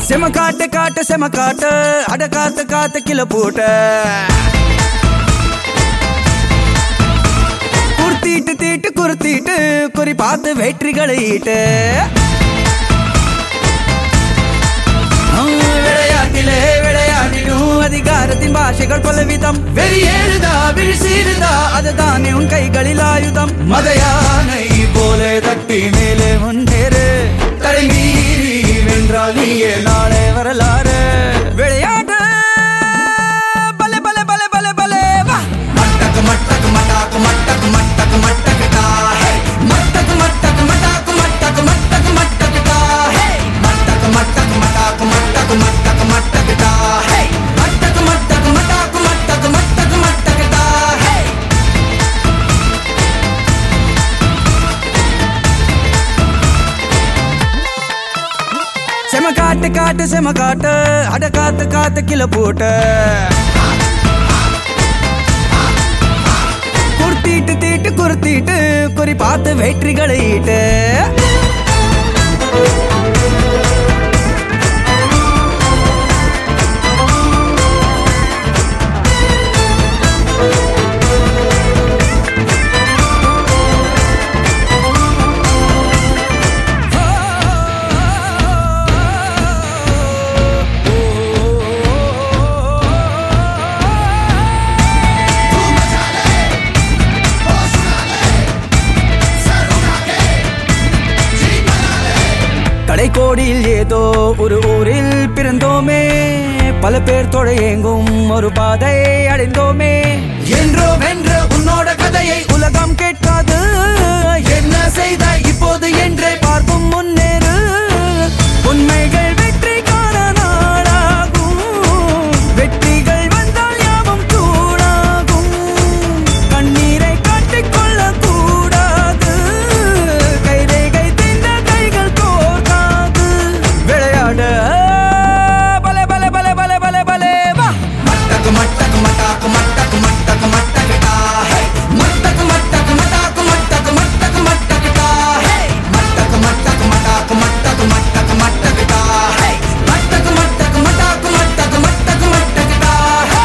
செம காட்டு காட்டு செம காட்டு அட காத்து காத்து கில போட்ட குர்த்திட்டு தீட்டு குர்த்திட்டு குறி பார்த்து வெற்றிகளை ஈட்டு விளையாட்டிலே விளையாடிடும் அதிகாரத்தின் பாஷைகள் பலவிதம் வெறியேறுதா விழிசீருதா அதுதானே உன் கைகளில் ஆயுதம் மதையானை போல தட்டி மேலே முன்னேறு தடை மீறி வென்றால் நீயே நாளே வரலாறு விளையாட்டு பல பல பல பல பல வா மட்டக்கு மட்டக்கு மட்டாக்கு மட்டக்கு மட்டக்கு மட்டக்கு டா மட்டக்கு மட்டக்கு மட்டாக்கு மட்டக்கு மட்டக்கு மட்டக்கு டா மட்டக்கு மட்டக்கு மட்டாக்கு மட்டக்கு மட்டக்கு மட்டக்கு டா மட்டக்கு மட்டக்கு மட்டாக்கு மட்டக்கு மட்டக்கு மட்டக்கு டா செம காட்டு காட்டு செம காட்டு அட காத்து காத்து கில போட்ட குர்த்திட்டு தீட்டு குர்த்திட்டு குறி பார்த்து வெற்றிகளை ஈட்டு கடைக்கோடியில் ஏதோ ஒரு ஊரில் பிறந்தோமே பல பேர் தொழையெங்கும் ஒரு பாதை அடைந்தோமே என்றோ வென்ற உன்னோட கதையை உலகம் கேட்காது என்ன செய்தாய் இப்போது என்றே பார்க்கும் முன்னேறு உண்மைகள் வெற்றி காண நாளாகும் வெற்றிகள் வந்தால் யாவும் கூடாகும் கண்ணீரை காட்டிக்கொள்ள கூடாது கைரேகை திந்த கைகள் கோர்க்காது விளையாட பல பல பல பல பல பல வா மட்டக்கு மட்டக்கு மட்டாக்கு மட்டக்கு மட்டக்கு மட்டக்கு டா மட்டக்கு மட்டக்கு மட்டாக்கு மட்டக்கு மட்டக்கு மட்டக்கு டா மட்டக்கு மட்டக்கு மட்டாக்கு மட்டக்கு மட்டக்கு மட்டக்கு டா மட்டக்கு மட்டக்கு மட்டாக்கு மட்டக்கு மட்டக்கு மட்டக்கு டா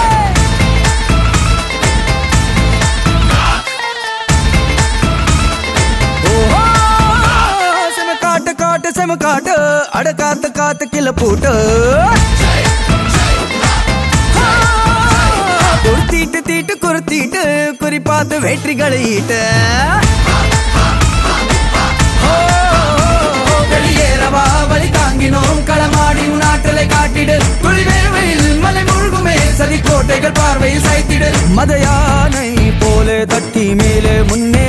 செம காட்டு காட்டு செம காட்டு அட காத்து காத்து கில போட்டு குர்த்திட்டு தீட்டு குர்த்திட்டு குறி பார்த்து வெற்றிகளை ஈட்ட வெளியேறவா வழி தாங்கினோம் களமாடி உன் ஆற்றலை காட்டிடு குளிவேல் மலை முழுகுமே சதி கோட்டைகள் பார்வையில் சாய்த்திடு மதையானை போல தட்டி மேலே முன்னே